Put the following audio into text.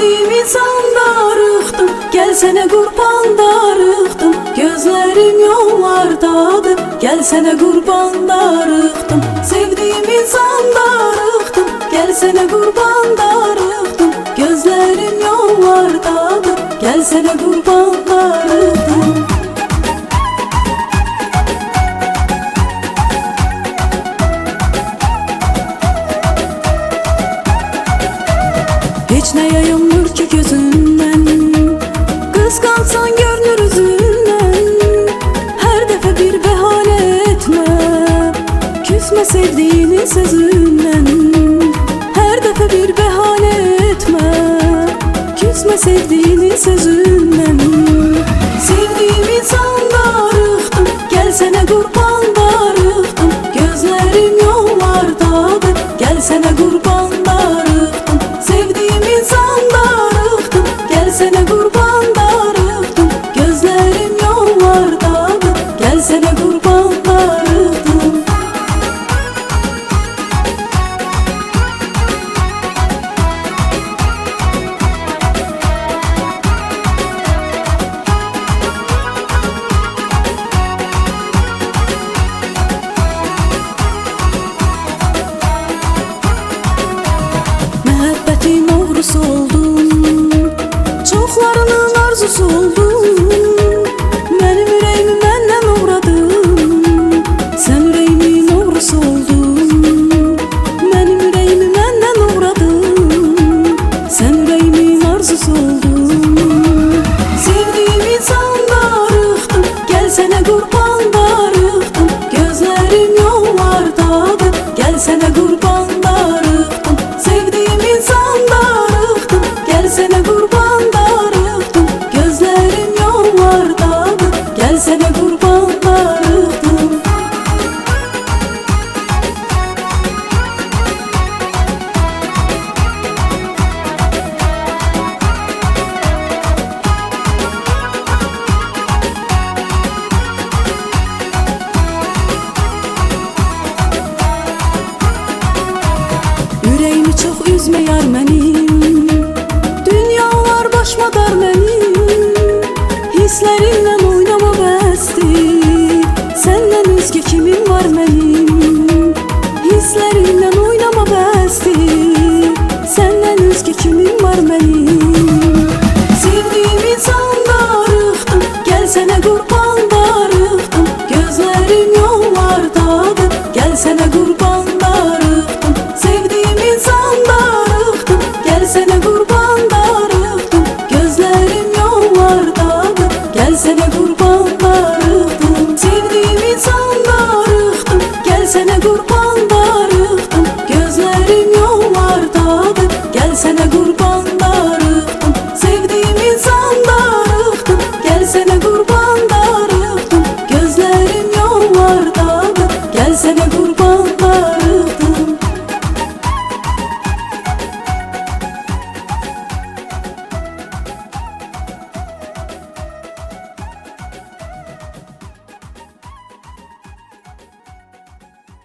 Sevdiğim insanlarıqdım, gelsene qurban darıqdım. Gözlerim yollardadır, gelsene qurban darıqdım. Sevdiğim insanlarıqdım, gelsene qurban darıqdım. Gözlerim yollardadır, gelsene qurban darıqdım. Hiç ne yayılmır ki gözünden, kıskansan görünür üzünden. Her defa bir behane etme, küsme sevdiğinin sözünden. Her defa bir behane etme, küsme sevdiğinin sözünden. Sevdiğim insanlarıqdım, gelsene qurban darıqdım. Gözlerim yollardadır, gelsene qurban darıqdım. Sevdiğim insanlarıqdım, gelsene qurban darıqdım. Gözlerim yollardadır, gelsene qurban darıqdım. Məhəbbətin oğrusu oldum, çoxlarının arzusu oldum. Mənim ürəyimi məndən uğradın, sən ürəyimin oğrusu oldun. Mənim ürəyimi məndən uğradın, sən ürəyimin arzusu oldun. Sevdiğim insanlarıqdım, gelsene qurban darıqdım. Gözlerim yollardadır, gelsene qurban darıqdım. Sevdiğim insanlarıqdım, gelsene qurban darıqdım. Gözlerim yollardadır, gelsene qurban darıqdım. Ürəyimi çox üzmə yar məni,